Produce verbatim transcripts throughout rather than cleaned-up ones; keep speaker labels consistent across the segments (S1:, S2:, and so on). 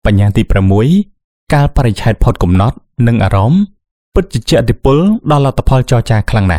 S1: បញ្ញាទីប្រាំមួយកាលបរិច្ឆេទផុតកំណត់និងអារម្មណ៍ពិតជាជះឥទ្ធិពលដល់លទ្ធផលចរចាខ្លាំងណាស់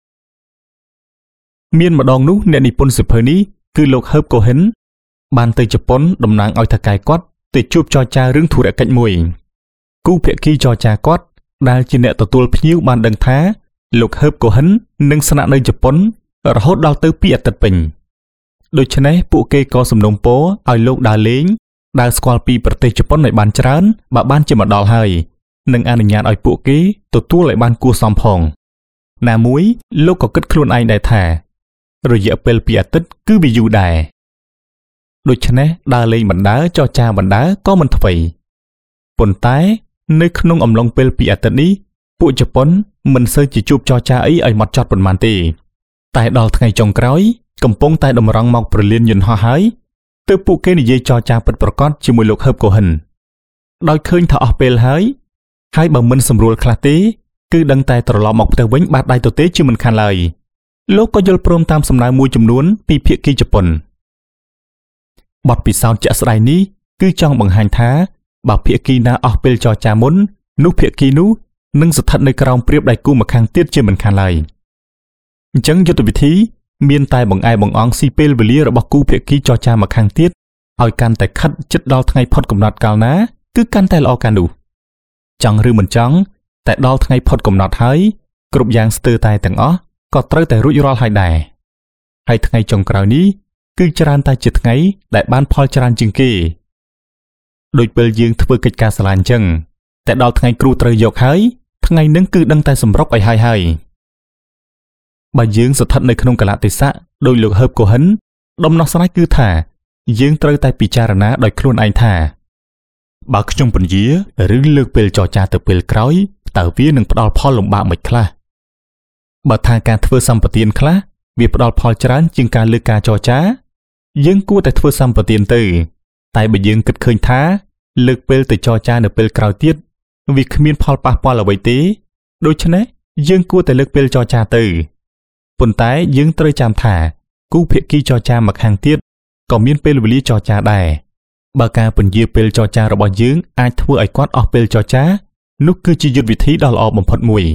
S1: មានម្ដងនោះអ្នកនិពន្ធសៀវភៅនេះគឺលោក Herb Cohen បានទៅជប៉ុនតំណាងឲ្យថៅកែគាត់ទៅជួបចរចារឿងធុរកិច្ចមួយគូភាគីចរចាគាត់ដែលជាអ្នកទទួលភ្ញៀវបានដឹងថាលោក Herb Cohen នឹងស្នាក់នៅជប៉ុនរហូតដល់ទៅពីអាទិត្យពេញដូច្នេះពួកគេក៏សំណូមពរឲ្យលោកដើរលេងដើរស្គាល់ពីប្រទេសជប៉ុនឲ្យបានច្រើនបើបានជាមកដល់ហើយនិងអនុញ្ញាតឲ្យពួកគេទទួលឲ្យបានគួរសមផងណាមួយលោកក៏គិតខ្លួនឯងដែរថារយៈពេលពីអាទិត្យគឺវាយូរដែរដូច្នេះដើរលេងបណ្ដើចរចាបណ្ដើក៏មិនថ្មីប៉ុន្តែនៅក្នុងអំឡុងពេលពីអាទិត្យនេះពួកជប៉ុនមិនសូវជាជួបចរចាអីឲ្យម៉ត់ចត់ប៉ុន្មានទេតែដល់ថ្ងៃចុងក្រោយកំពុងតែតម្រង់មកប្រលានយន្តហោះហើយទើបពួកគេនិយាយចរចាពិតប្រាកដជាមួយលោក Herb Cohen ដោយឃើញថាអស់ពេលហើយហើយបើមិនសម្រួលខ្លះទេគឺដឹងតែត្រឡប់មកផ្ទះវិញបាត់ដៃទៅទេជាមិនខានឡើយលោកក៏យល់ព្រមតាមសំណើមួយចំនួនពីភាគីជប៉ុនបទពិសោធន៍ជាក់ស្ដែងនេះគឺចង់បង្ហាញថាបើភាគីណាអស់ពេលចរចាមុននោះភាគីនោះនឹងស្ថិតនៅក្រោមព្រៀបដៃគូម្ខាងទៀតជាមិនខានឡើយអញ្ចឹងយុទ្ធវិធីមានតែបង្អែបង្អង់ស៊ីពេលវេលារបស់គូភាគីចរចាម្ខាងទៀតឲ្យកាន់តែខិតជិតដល់ថ្ងៃផុតកំណត់កាលណាគឺកាន់តែល្អកាលនោះចង់ឬមិនចង់តែដល់ថ្ងៃផុតកំណត់ហើយគ្រប់យ៉ាងស្ទើរតែទាំងអស់ក៏ត្រូវតែរួចរាល់ហើយដែរហើយថ្ងៃចុងក្រោយនេះគឺច្រើនតែជាថ្ងៃដែលបានផលច្រើនជាងគេដូចពេលយើងធ្វើកិច្ចការសាលាអញ្ចឹងតែដល់ថ្ងៃគ្រូត្រូវយកហើយថ្ងៃនឹងគឺដឹងតែសម្រុកឲ្យហើយហើយបើយើងស្ថិតនៅក្នុងកលៈទេសៈដោយលោក Herb Cohen ដំណោះស្រាយគឺថាយើងត្រូវតែពិចារណាដោយខ្លួនឯងថាបើខ្ញុំពន្យាឬលើកពេលចរចាទៅពេលក្រោយតើវានឹងផ្ដល់ផលលំបាកមិនខ្លះបើថាការធ្វើសម្បទានខ្លះវាផ្ដល់ផលច្រើនជាងការលើកការចរចាយើងគួរតែធ្វើសម្បទានទៅតែបើយើងគិតឃើញថាលើកពេលទៅចរចានៅពេលក្រោយទៀតវាគ្មានផលប៉ះពាល់អ្វីទេដូច្នេះយើងគួរតែលើកពេលចរចាទៅប៉ុន្តែយើងត្រូវចាំថាគូភាគីចរចាម្ខាងទៀតក៏មានពេលវេលាចរចាដែរបើការពន្យាពេលចរចារបស់យើងអាចធ្វើឲ្យគាត់អស់ពេលចរចានោះគឺជាយុទ្ធវិធីដ៏ល្អបំផុតមួយ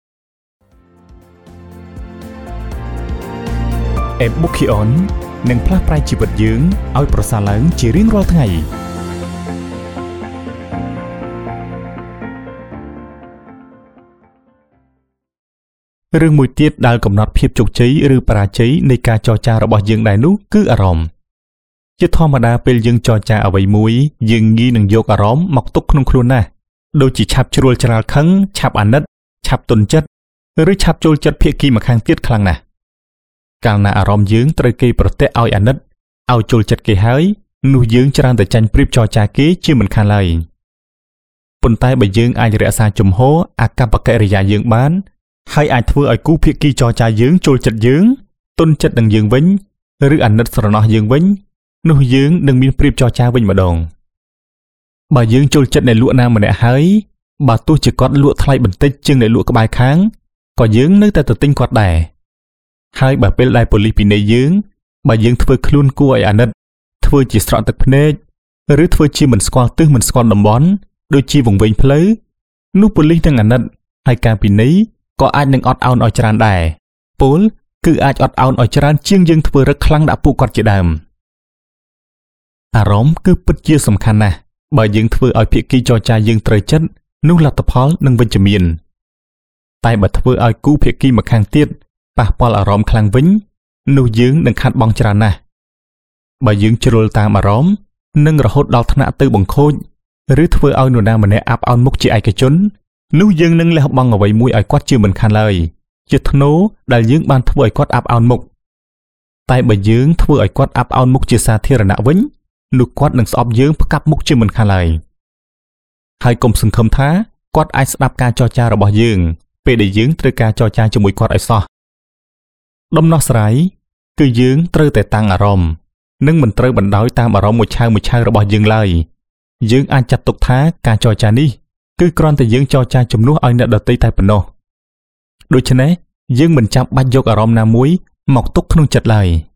S1: Ebukion នឹងផ្លាស់ប្រែជីវិតយើងឲ្យប្រសើរឡើងជារៀងរាល់ថ្ងៃរឿងមួយទៀតដែលកំណត់ភាពជោគជ័យឬបរាជ័យនៃការចរចារបស់យើងដែរនោះគឺអារម្មណ៍ជាធម្មតាពេលយើងចរចាអ្វីមួយយើងងាយនឹងយកអារម្មណ៍មកទុកក្នុងខ្លួនណាស់ដូចជាឆាប់ជ្រួលច្រាលខឹងឆាប់អាណិតឆាប់ទន់ចិត្តឬឆាប់ចូលចិត្តភាគីម្ខាងទៀតខ្លាំងណាស់កាលណាអារម្មណ៍យើងត្រូវគេប្រទះឲ្យអាណិតឲ្យចូលចិត្តគេហើយនោះយើងច្រើនតែចាញ់ប្រៀបចរចាគេជាមិនខានឡើយប៉ុន្តែបើយើងអាចរក្សាជំហរអាកប្បកិរិយាយើងបានហើយអាចធ្វើឲ្យគូភាគីចរចាយើងចូលចិត្តយើងទន់ចិត្តនឹងយើងវិញឬអាណិតស្រណោះយើងវិញនោះយើងនឹងមានប្រៀបចរចាវិញម្ដងបើយើងចូលចិត្តអ្នកលក់ណាម្នាក់ហើយបើទោះជាគាត់លក់ថ្លៃបន្តិចជាងអ្នកលក់ក្បែរខាងក៏យើងនៅតែទៅទិញគាត់ដែរហើយបើពេលដែលប៉ូលីសពិន័យយើងបើយើងធ្វើខ្លួនគួរឲ្យអាណិតធ្វើជាស្រក់ទឹកភ្នែកឬធ្វើជាមិនស្គាល់ទិសមិនស្គាល់តំបន់ដូចជាវង្វេងផ្លូវនោះប៉ូលីសនឹងអាណិតហើយការពិន័យក៏អាចនឹងអត់ឱនឲ្យច្រើនដែរពលគឺអាចអត់ឱនឲ្យច្រើនជាងយើងធ្វើរឹកខ្លាំងដាក់ពួកគាត់ជាដើមអារម្មណ៍គឺពិតជាសំខាន់ណាស់បើយើងធ្វើឲ្យភាគីចរចាយើងត្រូវចិត្តនោះលទ្ធផលនឹងវិជ្ជមានតែបើធ្វើឲ្យគូភាគីម្ខាងទៀតប៉ះពាល់អារម្មណ៍ខ្លាំងវិញនោះយើងនឹងខាត់បង់ច្រើនណាស់បើយើងជ្រុលតាមអារម្មណ៍នឹងរហូតដល់ថ្នាក់ទៅបង្ខូចឬធ្វើឲ្យនរណាម្នាក់អាប់អោនមុខជាឯកជននោះយើងនឹងលះបង់អ្វីមួយឲ្យគាត់ជាមិនខានឡើយជាធ្នូដែលយើងបានធ្វើឲ្យគាត់អាប់អោនមុខតែបើយើងធ្វើឲ្យគាត់អាប់អោនមុខជាសាធារណៈវិញនោះគាត់នឹងស្អប់យើងផ្កាប់មុខជាមិនខានឡើយហើយកុំសង្ឃឹមថាគាត់អាចស្ដាប់ការចរចារបស់យើងពេលដែលយើងត្រូវការចរចាជាមួយគាត់ឲ្យសោះដំណោះស្រាយគឺយើងត្រូវតែតាំងអារម្មណ៍និងមិនត្រូវបណ្ដោយតាមអារម្មណ៍មួយឆាវមួយឆាវរបស់យើងឡើយយើងអាចចាត់ទុកថាការចរចានេះគឺគ្រាន់តែយើងចរចាជំនួសឲ្យអ្នកដទៃតែប៉ុណ្ណោះដូច្នេះយើងមិនចាំបាច់យកអារម្មណ៍ណាមួយមកទុកក្នុងចិត្តឡើយ